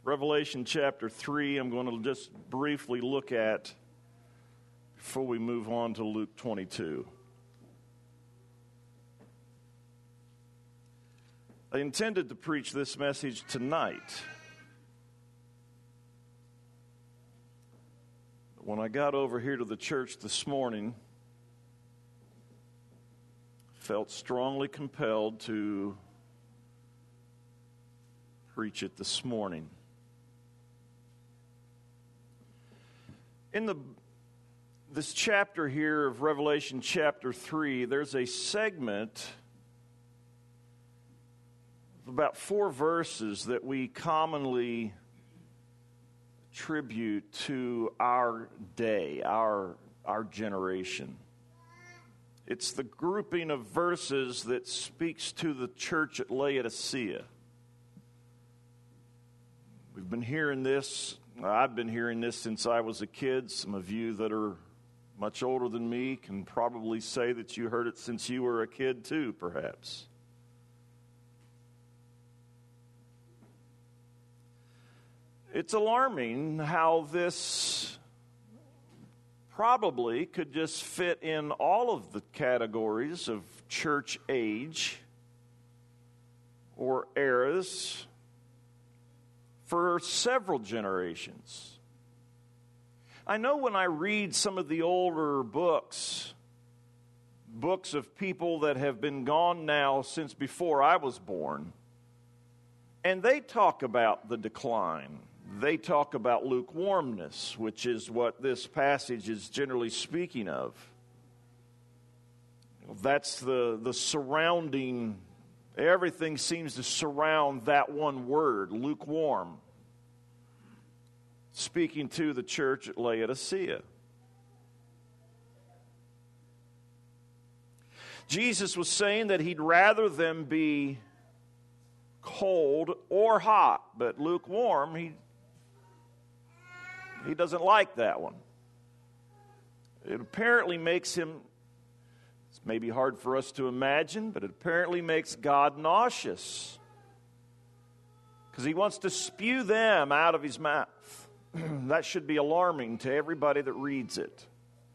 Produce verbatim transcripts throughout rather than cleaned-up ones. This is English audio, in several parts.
Revelation chapter three, I'm going to just briefly look at before we move on to Luke twenty-two. I intended to preach this message tonight. When I got over here to the church this morning, I felt strongly compelled to preach it this morning. In the this chapter here of Revelation chapter three, there's a segment of about four verses that we commonly attribute to our day, our, our generation. It's the grouping of verses that speaks to the church at Laodicea. We've been hearing this. I've been hearing this since I was a kid. Some of you that are much older than me can probably say that you heard it since you were a kid too, perhaps. It's alarming how this probably could just fit in all of the categories of church age or eras for several generations. I know when I read some of the older books, books of people that have been gone now since before I was born, and they talk about the decline. They talk about lukewarmness, which is what this passage is generally speaking of. That's the, the surrounding. Everything seems to surround that one word, lukewarm, speaking to the church at Laodicea. Jesus was saying that he'd rather them be cold or hot, but lukewarm, he, he doesn't like that one. It apparently makes him, it's maybe hard for us to imagine, but it apparently makes God nauseous because he wants to spew them out of his mouth. That should be alarming to everybody that reads it.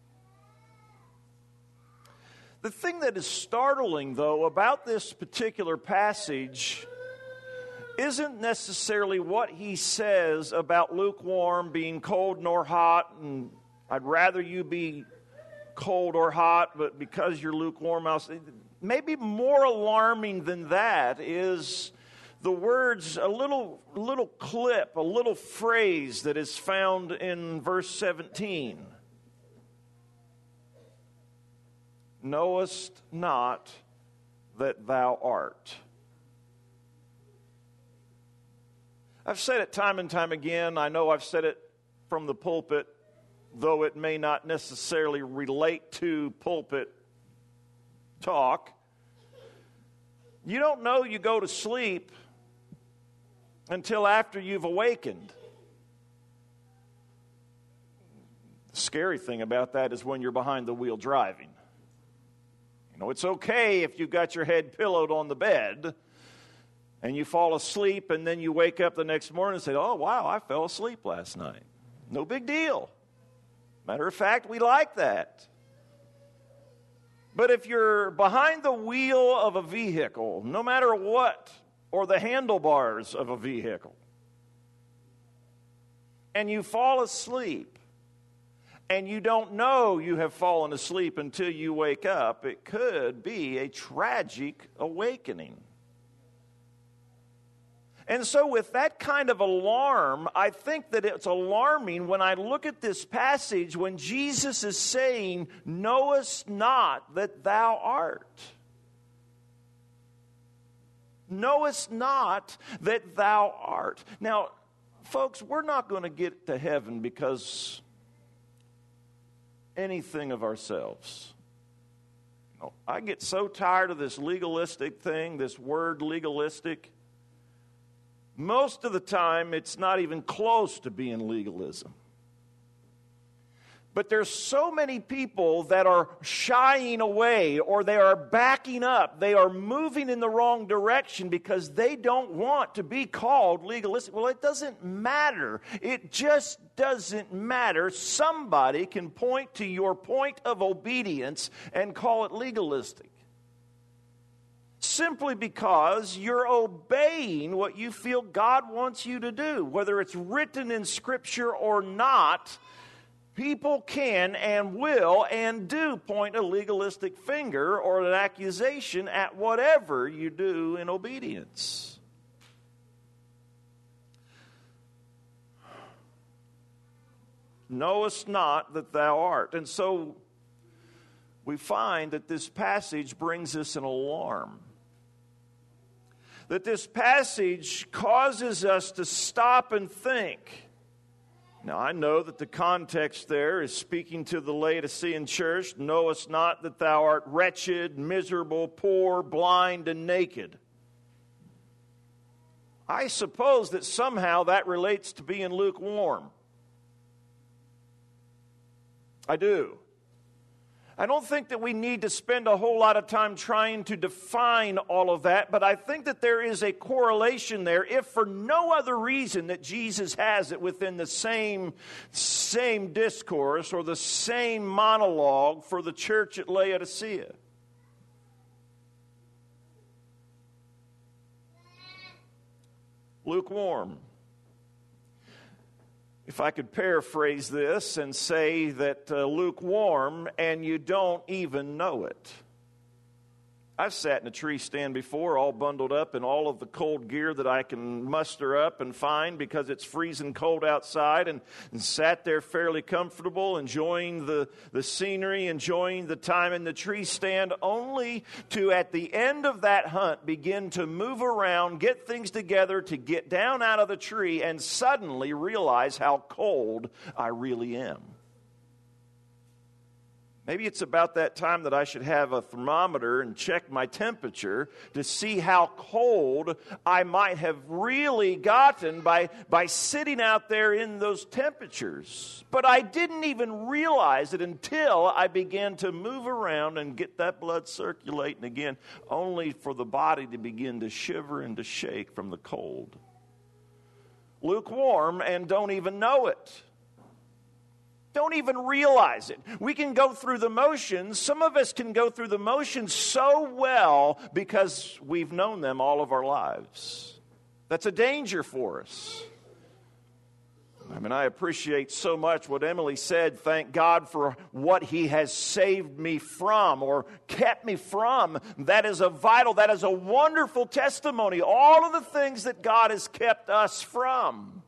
The thing that is startling, though, about this particular passage isn't necessarily what he says about lukewarm being cold nor hot, and I'd rather you be cold or hot, but because you're lukewarm, I'll say. Maybe more alarming than that is the words, a little, little clip, a little phrase that is found in verse seventeen. Knowest not that thou art. I've said it time and time again. I know I've said it from the pulpit, though it may not necessarily relate to pulpit talk. You don't know you go to sleep until after you've awakened. The scary thing about that is when you're behind the wheel driving. You know, it's okay if you've got your head pillowed on the bed and you fall asleep and then you wake up the next morning and say, oh, wow, I fell asleep last night. No big deal. Matter of fact, we like that. But if you're behind the wheel of a vehicle, no matter what, or the handlebars of a vehicle, and you fall asleep, and you don't know you have fallen asleep until you wake up, it could be a tragic awakening. And so with that kind of alarm, I think that it's alarming when I look at this passage when Jesus is saying, knowest not that thou art. Knowest not that thou art. Now, folks, we're not going to get to heaven because anything of ourselves. You know, I get so tired of this legalistic thing, this word legalistic. Most of the time, it's not even close to being legalism. But there's so many people that are shying away, or they are backing up. They are moving in the wrong direction because they don't want to be called legalistic. Well, it doesn't matter. It just doesn't matter. Somebody can point to your point of obedience and call it legalistic. Simply because you're obeying what you feel God wants you to do. Whether it's written in Scripture or not, people can and will and do point a legalistic finger or an accusation at whatever you do in obedience. Knowest not that thou art. And so we find that this passage brings us an alarm. That this passage causes us to stop and think. Now, I know that the context there is speaking to the Laodicean church. Knowest not that thou art wretched, miserable, poor, blind, and naked. I suppose that somehow that relates to being lukewarm. I do. I don't think that we need to spend a whole lot of time trying to define all of that, but I think that there is a correlation there, if for no other reason that Jesus has it within the same, same discourse or the same monologue for the church at Laodicea. Lukewarm. If I could paraphrase this and say that uh, lukewarm and you don't even know it. I've sat in a tree stand before, all bundled up in all of the cold gear that I can muster up and find because it's freezing cold outside, and, and sat there fairly comfortable, enjoying the, the scenery, enjoying the time in the tree stand, only to, at the end of that hunt, begin to move around, get things together, to get down out of the tree, and suddenly realize how cold I really am. Maybe it's about that time that I should have a thermometer and check my temperature to see how cold I might have really gotten by, by sitting out there in those temperatures. But I didn't even realize it until I began to move around and get that blood circulating again, only for the body to begin to shiver and to shake from the cold. Lukewarm and don't even know it. Don't even realize it. We can go through the motions. Some of us can go through the motions so well because we've known them all of our lives. That's a danger for us. I mean, I appreciate so much what Emily said. Thank God for what He has saved me from or kept me from. That is a vital, that is a wonderful testimony. All of the things that God has kept us from.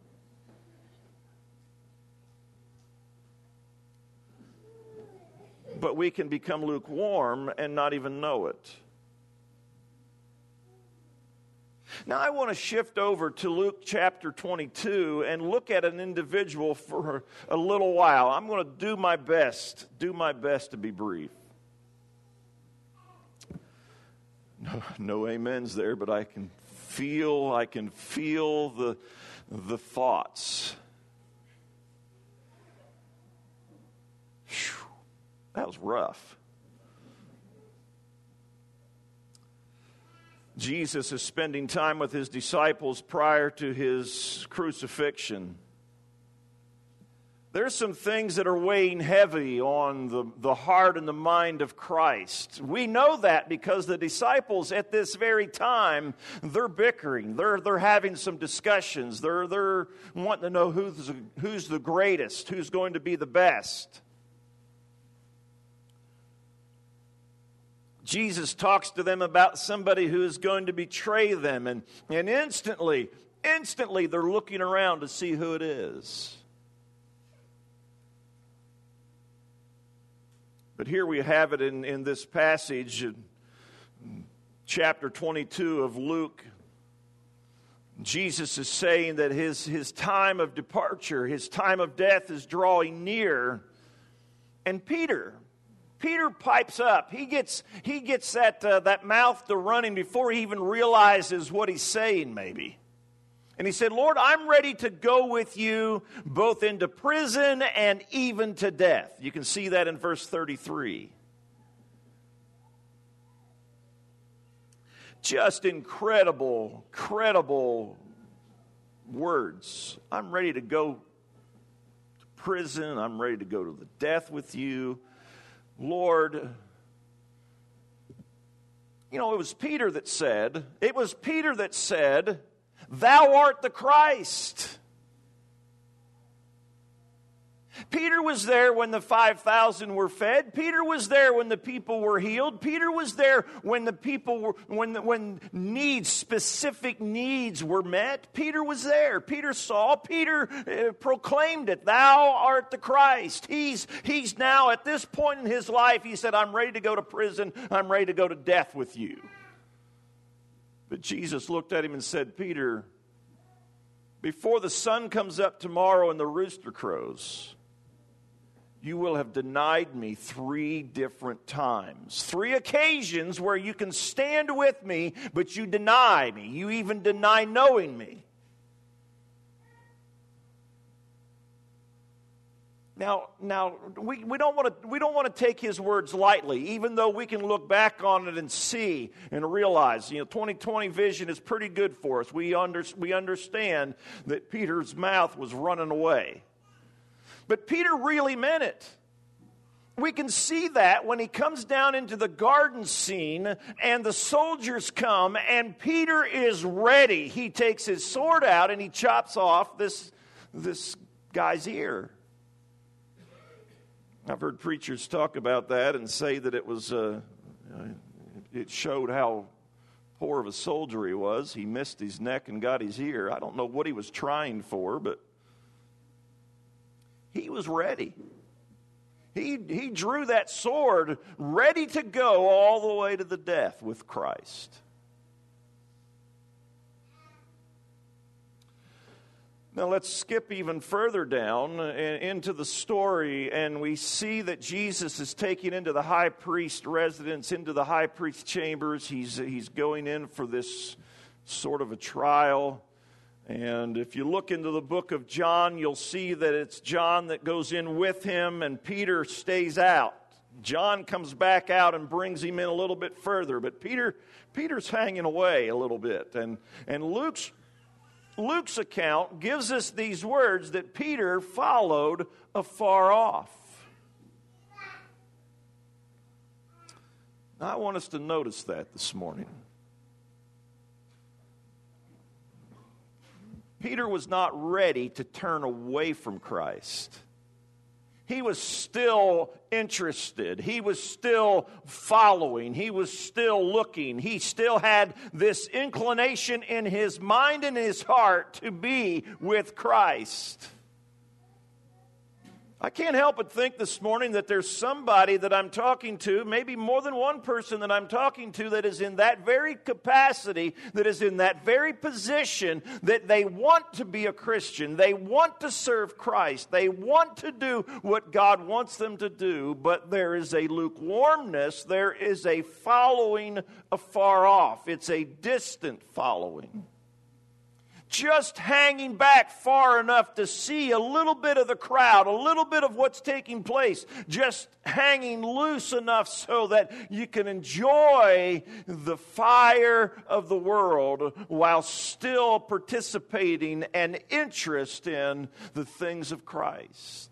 But we can become lukewarm and not even know it. Now I want to shift over to Luke chapter twenty-two and look at an individual for a little while. I'm going to do my best, do my best to be brief. No, no amens there, but I can feel, I can feel the, the thoughts. Whew. That was rough. Jesus is spending time with His disciples prior to His crucifixion. There's some things that are weighing heavy on the, the heart and the mind of Christ. We know that because the disciples at this very time, they're bickering. They're, they're having some discussions. They're, they're wanting to know who's, who's the greatest, who's going to be the best. Jesus talks to them about somebody who is going to betray them, and, and instantly, instantly they're looking around to see who it is. But here we have it in, in this passage, chapter twenty-two of Luke. Jesus is saying that his, his time of departure, his time of death is drawing near. And Peter... Peter pipes up. He gets he gets that uh, that mouth to running before he even realizes what he's saying, maybe. And he said, Lord, I'm ready to go with you both into prison and even to death. You can see that in verse thirty-three. Just incredible, credible words. I'm ready to go to prison. I'm ready to go to the death with you. Lord, you know, it was Peter that said, it was Peter that said, Thou art the Christ. Peter was there when the five thousand were fed. Peter was there when the people were healed. Peter was there when the people were, when, the, when needs, specific needs were met. Peter was there. Peter saw. Peter uh, proclaimed it. Thou art the Christ. He's, he's now at this point in his life, he said, I'm ready to go to prison. I'm ready to go to death with you. But Jesus looked at him and said, Peter, before the sun comes up tomorrow and the rooster crows, you will have denied me three different times. Three occasions where you can stand with me, but you deny me. You even deny knowing me. Now, now we, we don't want to we don't want to take his words lightly, even though we can look back on it and see and realize, you know, twenty twenty vision is pretty good for us. We under, we understand that Peter's mouth was running away. But Peter really meant it. We can see that when he comes down into the garden scene and the soldiers come and Peter is ready. He takes his sword out and he chops off this, this guy's ear. I've heard preachers talk about that and say that it was, uh, it showed how poor of a soldier he was. He missed his neck and got his ear. I don't know what he was trying for, but he was ready. He, he drew that sword ready to go all the way to the death with Christ. Now let's skip even further down into the story, and we see that Jesus is taken into the high priest residence, into the high priest chambers. He's, he's going in for this sort of a trial. And if you look into the book of John, you'll see that it's John that goes in with him and Peter stays out. John comes back out and brings him in a little bit further, but Peter Peter's hanging away a little bit. And, and Luke's, Luke's account gives us these words that Peter followed afar off. Now, I want us to notice that this morning. Peter was not ready to turn away from Christ. He was still interested. He was still following. He was still looking. He still had this inclination in his mind and his heart to be with Christ. I can't help but think this morning that there's somebody that I'm talking to, maybe more than one person that I'm talking to, that is in that very capacity, that is in that very position, that they want to be a Christian. They want to serve Christ. They want to do what God wants them to do, but there is a lukewarmness. There is a following afar off. It's a distant following. Just hanging back far enough to see a little bit of the crowd, a little bit of what's taking place, just hanging loose enough so that you can enjoy the fire of the world while still participating and interest in the things of Christ.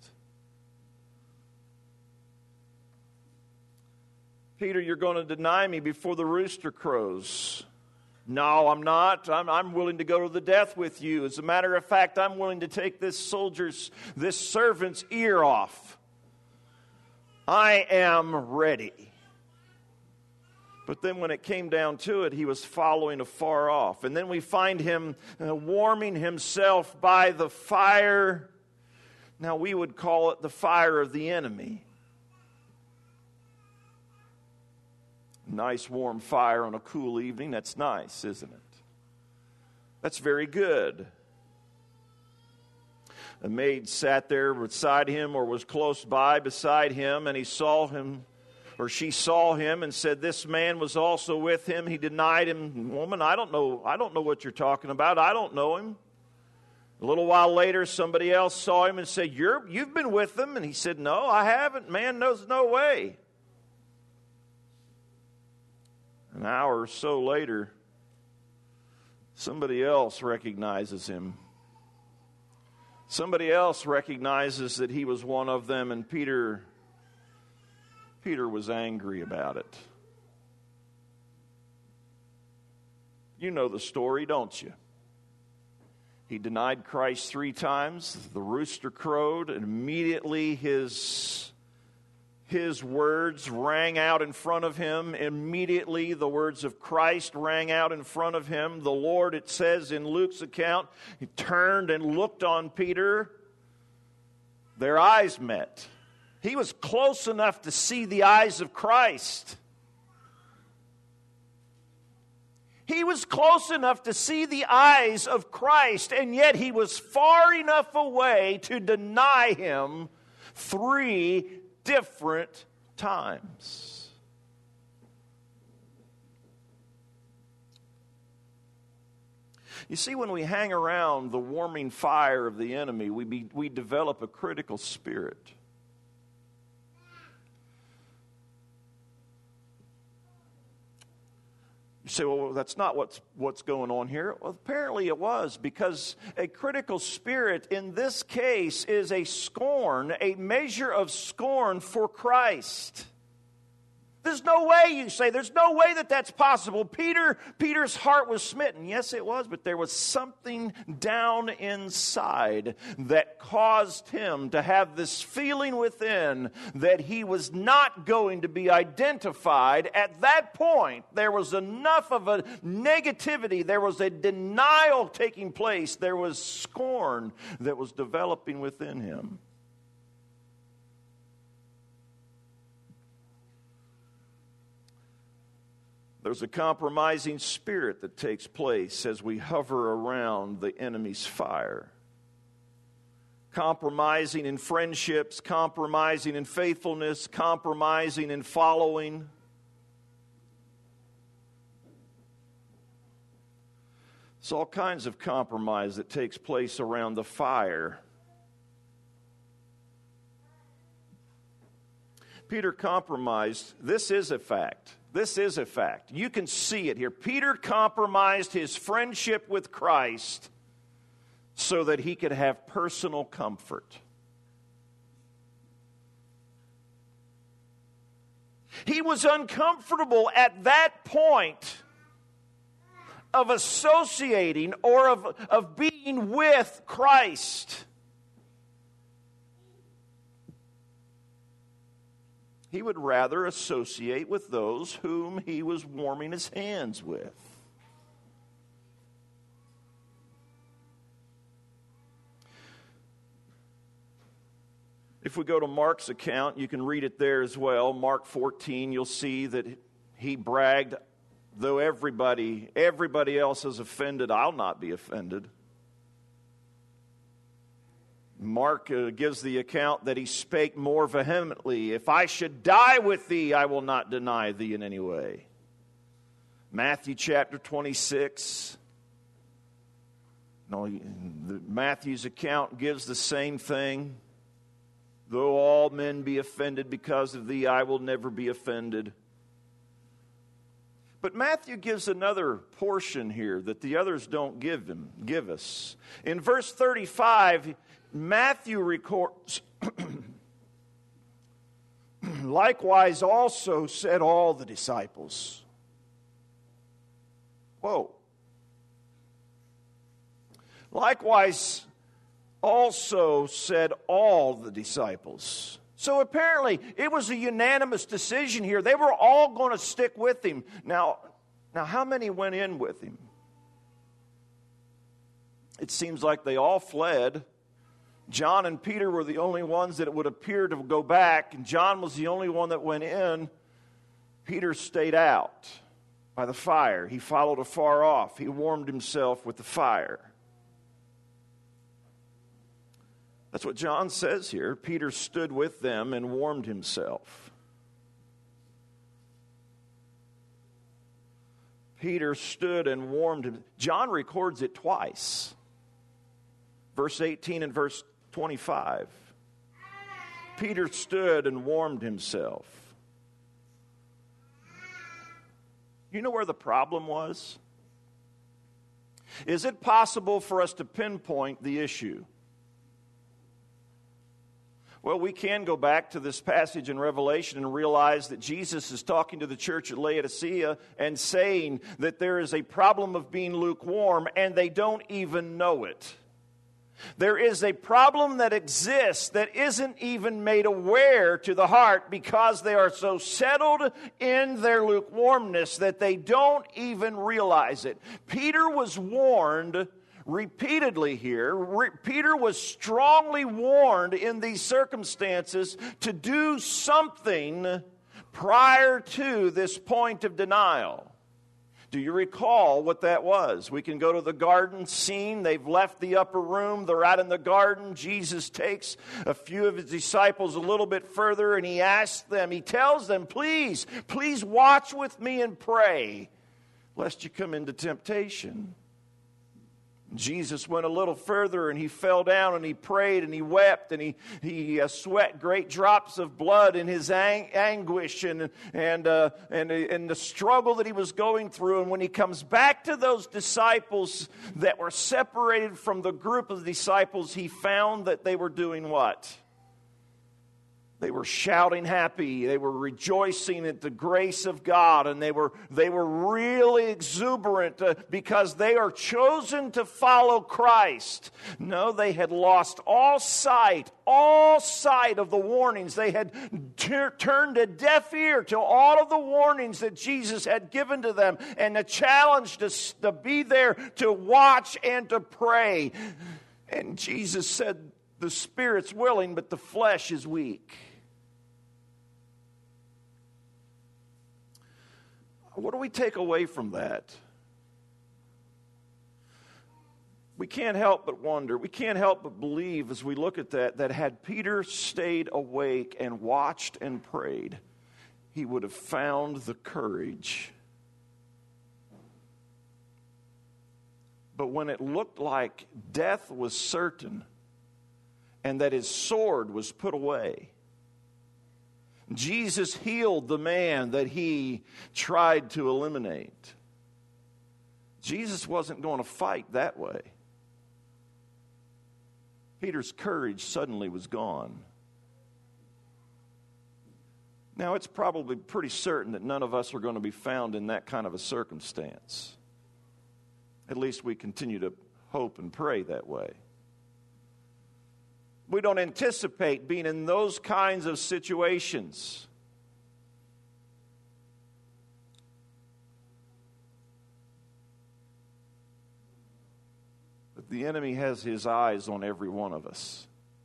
Peter, you're going to deny me before the rooster crows. No, I'm not. I'm, I'm willing to go to the death with you. As a matter of fact, I'm willing to take this soldier's, this servant's ear off. I am ready. But then when it came down to it, he was following afar off. And then we find him uh, warming himself by the fire. Now, we would call it the fire of the enemy. Nice warm fire on a cool evening. That's nice, isn't it? That's very good. A maid sat there beside him or was close by beside him, and he saw him, or she saw him and said, this man was also with him. He denied him. Woman, I don't know, I don't know what you're talking about. I don't know him. A little while later, somebody else saw him and said, You're, you've been with them. And he said, No, I haven't. Man, there's no way. An hour or so later, somebody else recognizes him. Somebody else recognizes that he was one of them, and Peter, Peter was angry about it. You know the story, don't you? He denied Christ three times. The rooster crowed, and immediately his, his words rang out in front of him. Immediately the words of Christ rang out in front of him. The Lord, it says in Luke's account, he turned and looked on Peter. Their eyes met. He was close enough to see the eyes of Christ. He was close enough to see the eyes of Christ, and yet he was far enough away to deny him three different times. You see, when we hang around the warming fire of the enemy, we, be, we develop a critical spirit. You say, well, that's not what's, what's going on here. Well, apparently it was, because a critical spirit in this case is a scorn, a measure of scorn for Christ. There's no way, you say, there's no way that that's possible. Peter, Peter's heart was smitten. Yes, it was, but there was something down inside that caused him to have this feeling within that he was not going to be identified. At that point, there was enough of a negativity, there was a denial taking place, there was scorn that was developing within him. There's a compromising spirit that takes place as we hover around the enemy's fire. Compromising in friendships, compromising in faithfulness, compromising in following. There's all kinds of compromise that takes place around the fire. Peter compromised. This is a fact. This is a fact. You can see it here. Peter compromised his friendship with Christ so that he could have personal comfort. He was uncomfortable at that point of associating or of, of being with Christ. He would rather associate with those whom he was warming his hands with. If we go to Mark's account, you can read it there as well. Mark fourteen, you'll see that he bragged, though everybody, everybody else is offended, I'll not be offended. Mark uh, gives the account that he spake more vehemently. If I should die with thee, I will not deny thee in any way. Matthew chapter twenty-six. No, the, Matthew's account gives the same thing. Though all men be offended because of thee, I will never be offended. But Matthew gives another portion here that the others don't give him, give us. In verse thirty-five, Matthew records, likewise also said all the disciples. Whoa. Likewise also said all the disciples. So apparently it was a unanimous decision here. They were all going to stick with him. Now, now how many went in with him? It seems like they all fled. John and Peter were the only ones that it would appear to go back, and John was the only one that went in. Peter stayed out by the fire. He followed afar off. He warmed himself with the fire. That's what John says here. Peter stood with them and warmed himself. Peter stood and warmed him. John records it twice. Verse eighteen and verse twenty-five. Peter stood and warmed himself. You know where the problem was? Is it possible for us to pinpoint the issue? Well, we can go back to this passage in Revelation and realize that Jesus is talking to the church at Laodicea and saying that there is a problem of being lukewarm and they don't even know it. There is a problem that exists that isn't even made aware to the heart because they are so settled in their lukewarmness that they don't even realize it. Peter was warned repeatedly here. Re- Peter was strongly warned in these circumstances to do something prior to this point of denial. Do you recall what that was? We can go to the garden scene. They've left the upper room. They're out in the garden. Jesus takes a few of his disciples a little bit further and he asks them, he tells them, please, please watch with me and pray, lest you come into temptation. Jesus went a little further and he fell down and he prayed and he wept and he, he uh, sweat great drops of blood in his ang- anguish and, and, uh, and, and the struggle that he was going through. And when he comes back to those disciples that were separated from the group of disciples, he found that they were doing what? They were shouting happy. They were rejoicing at the grace of God. And they were, they were really exuberant uh, because they are chosen to follow Christ. No, they had lost all sight, all sight of the warnings. They had ter- turned a deaf ear to all of the warnings that Jesus had given to them and the challenge to, to be there to watch and to pray. And Jesus said, the spirit's willing, but the flesh is weak. What do we take away from that? We can't help but wonder. We can't help but believe as we look at that, that had Peter stayed awake and watched and prayed, he would have found the courage. But when it looked like death was certain and that his sword was put away, Jesus healed the man that he tried to eliminate. Jesus wasn't going to fight that way. Peter's courage suddenly was gone. Now, it's probably pretty certain that none of us are going to be found in that kind of a circumstance. At least we continue to hope and pray that way. We don't anticipate being in those kinds of situations. But the enemy has his eyes on every one of us.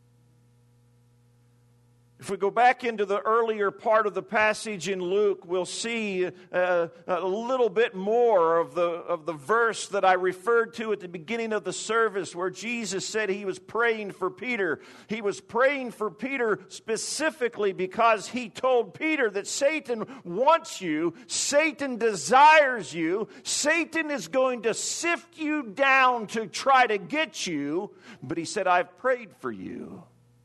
If we go back into the earlier part of the passage in Luke, we'll see uh, a little bit more of the, of the verse that I referred to at the beginning of the service where Jesus said he was praying for Peter. He was praying for Peter specifically because he told Peter that Satan wants you, Satan desires you, Satan is going to sift you down to try to get you, but he said, I've prayed for you.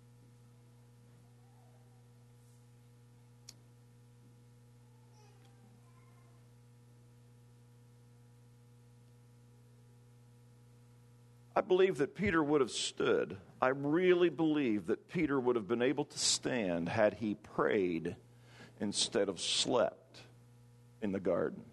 I believe that Peter would have stood. I really believe that Peter would have been able to stand had he prayed instead of slept in the garden.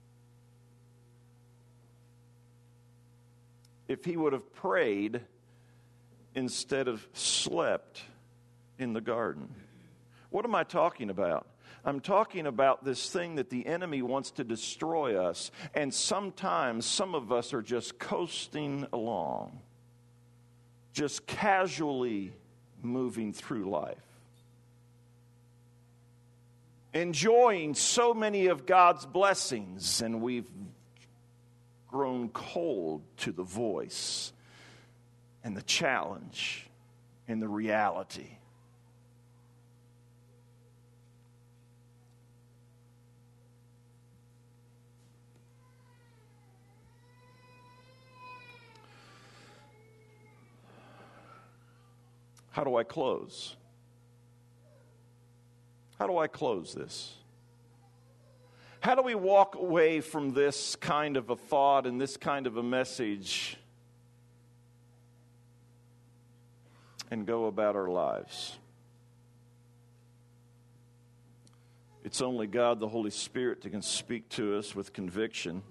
If he would have prayed instead of slept in the garden. What am I talking about? I'm talking about this thing that the enemy wants to destroy us. And sometimes some of us are just coasting along, just casually moving through life, enjoying so many of God's blessings, and we've grown cold to the voice and the challenge and the reality. How do I close? How do I close this? How do we walk away from this kind of a thought and this kind of a message and go about our lives? It's only God, the Holy Spirit, that can speak to us with conviction.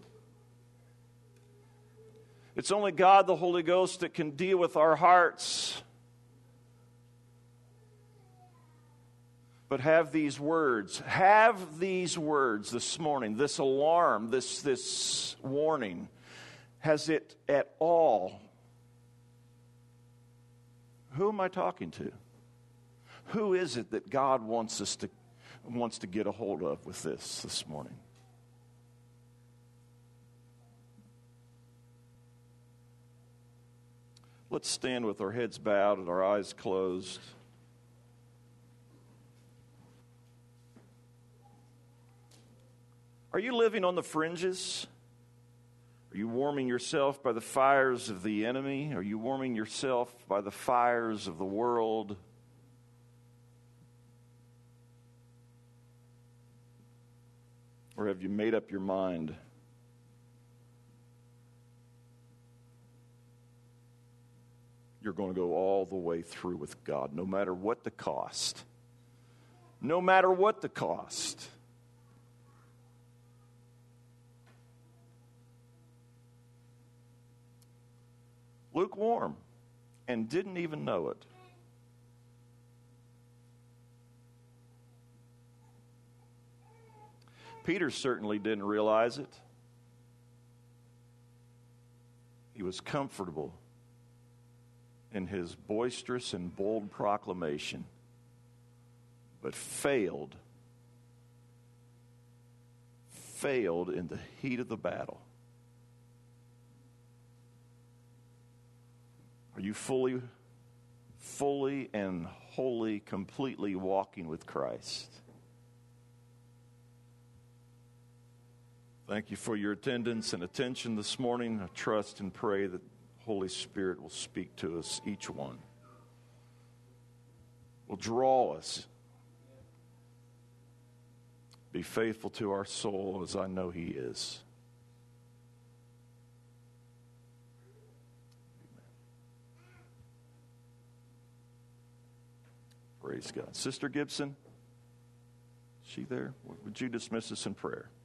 It's only God, the Holy Ghost, that can deal with our hearts. But have these words, have these words this morning, this alarm, this, this warning, has it at all? Who am I talking to? Who is it that God wants us to wants to get a hold of with this this morning? Let's stand with our heads bowed and our eyes closed. Are you living on the fringes? Are you warming yourself by the fires of the enemy? Are you warming yourself by the fires of the world? Or have you made up your mind? You're going to go all the way through with God, no matter what the cost. No matter what the cost. Lukewarm, and didn't even know it. Peter certainly didn't realize it. He was comfortable in his boisterous and bold proclamation, but failed, failed in the heat of the battle. Are you fully, fully and wholly, completely walking with Christ? Thank you for your attendance and attention this morning. I trust and pray that the Holy Spirit will speak to us, each one. Will draw us. Be faithful to our soul as I know He is. Praise God. Sister Gibson, is she there? Would you dismiss us in prayer?